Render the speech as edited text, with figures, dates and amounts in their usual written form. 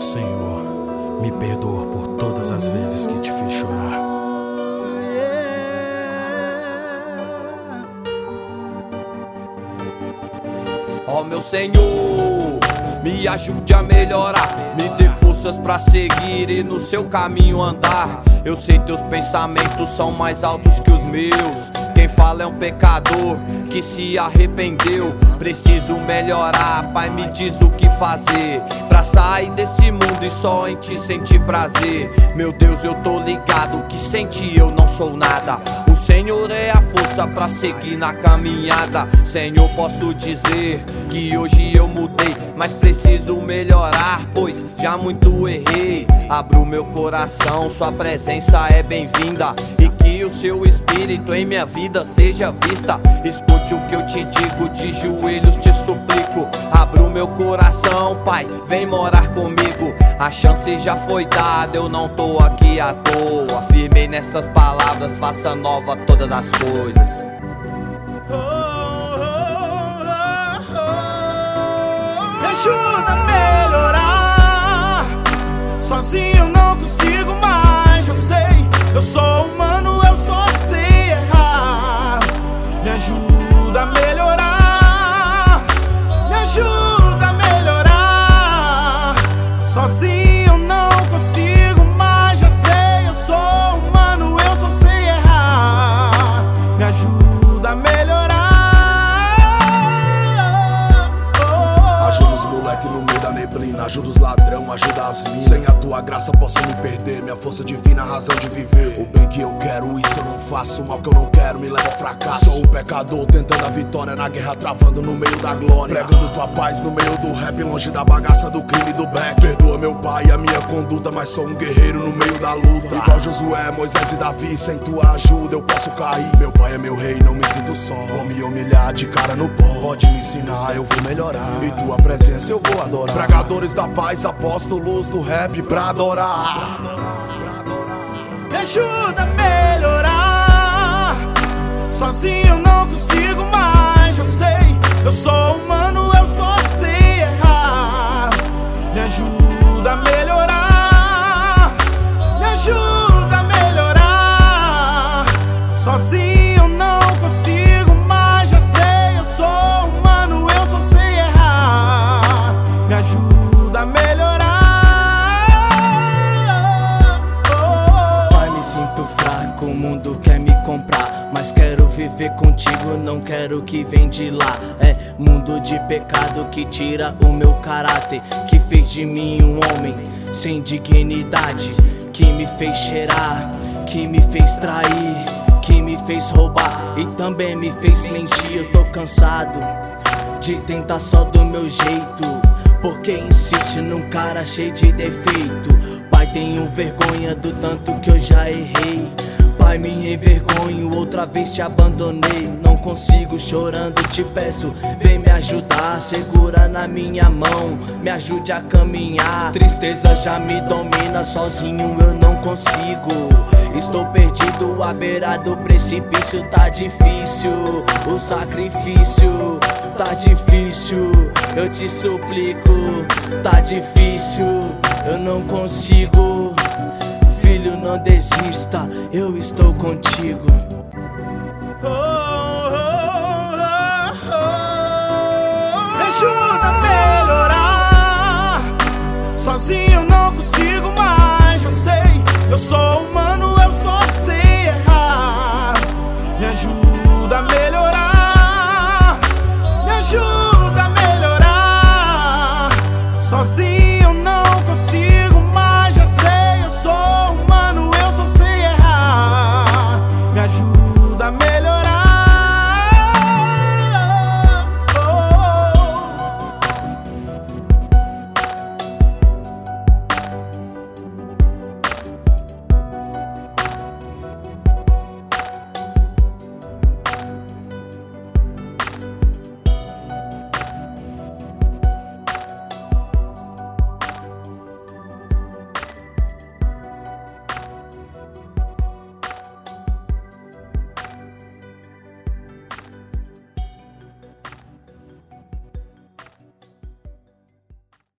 Senhor, me perdoa por todas as vezes que te fiz chorar. Ó meu Senhor, me ajude a melhorar, me dê forças pra seguir e no seu caminho andar. Eu sei teus pensamentos são mais altos que os meus. Quem fala é um pecador que se arrependeu. Preciso melhorar, Pai, me diz o que fazer pra sair desse mundo e só em ti sentir prazer. Meu Deus, eu tô ligado que sem ti eu não sou nada. O Senhor é a força pra seguir na caminhada. Senhor, posso dizer que hoje eu mudei, mas preciso melhorar, pois já muito errei. Abro meu coração, sua presença é bem-vinda, e que o seu espírito em minha vida seja vista. Escute o que eu te digo, de joelhos te suplico. Abro meu coração, Pai, vem morar comigo. A chance já foi dada, eu não tô aqui à toa. Firmei nessas palavras, faça nova todas as coisas. Me ajuda a melhorar. Sozinho eu não consigo mais, eu sei. Eu sou humano, eu só sei errar. Me ajuda a melhorar. Me ajuda a melhorar. Sozinho eu não consigo mais, já sei. Eu sou humano, eu só sei errar. Me ajuda a melhorar. Ajuda os moleque no meio da neblina, ajuda os ladrão, ajuda as minas. Sem a tua graça posso me perder, minha força divina, razão de viver. O bem que eu quero, isso eu não faço. O mal que eu não quero me leva ao fracasso. Sou um pecador tentando a vitória na guerra, travando no meio da glória. Pregando tua paz no meio do rap, longe da bagaça do crime e do black. Perdoa meu pai a minha conduta, mas sou um guerreiro no meio da luta. Igual Josué, Moisés e Davi, sem tua ajuda eu posso cair. Meu pai é meu rei, não me sinto só. Vou me humilhar de cara no pó. Pode me ensinar, eu vou melhorar. E tua presença eu vou adorar. Pregadores da paz, apóstolos do rap pra adorar. Me ajuda a melhorar. Sozinho eu não consigo mais, eu sei. Eu sou humano, eu só sei errar. Me ajuda a melhorar. Me ajuda a melhorar. Sozinho eu não consigo mais, já sei. Eu sou humano, eu só sei errar. Me ajuda a melhorar. Sinto fraco, o mundo quer me comprar, mas quero viver contigo, não quero que vem de lá. É mundo de pecado que tira o meu caráter, que fez de mim um homem sem dignidade, que me fez cheirar, que me fez trair, que me fez roubar e também me fez mentir. Eu tô cansado de tentar só do meu jeito, porque insiste num cara cheio de defeito. Pai, tenho vergonha do tanto que eu já errei. Pai, me envergonho, outra vez te abandonei. Não consigo, chorando te peço, vem me ajudar. Segura na minha mão, me ajude a caminhar. Tristeza já me domina, sozinho eu não consigo. Estou perdido à beira do precipício. Tá difícil o sacrifício, tá difícil, eu te suplico. Tá difícil, eu não consigo. Filho, não desista, eu estou contigo. Me ajuda a melhorar. Sozinho eu não consigo mais, eu sei. Eu sou humano, eu só sei errar. Me ajuda a melhorar. Me ajuda a melhorar. Sozinho